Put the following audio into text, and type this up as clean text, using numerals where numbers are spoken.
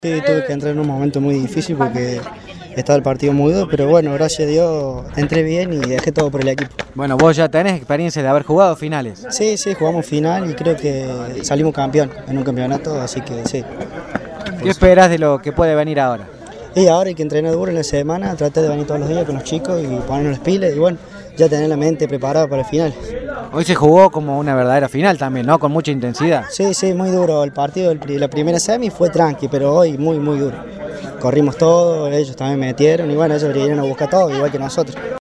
Sí, tuve que entrar en un momento muy difícil porque estaba el partido muy duro, pero bueno, gracias a Dios entré bien y dejé todo por el equipo. Bueno, vos ya tenés experiencia de haber jugado finales. Sí, sí, jugamos final y creo que salimos campeón en un campeonato, así que sí. ¿Qué esperás de lo que puede venir ahora? Y ahora hay que entrenar duro en la semana, tratar de venir todos los días con los chicos y ponernos las pilas y bueno, ya tener la mente preparada para el final. Hoy se jugó como una verdadera final también, ¿no? Con mucha intensidad. Sí, sí, muy duro el partido, la primera semi fue tranqui, pero hoy muy, muy duro. Corrimos todo, ellos también metieron y bueno, ellos vinieron a buscar todo, igual que nosotros.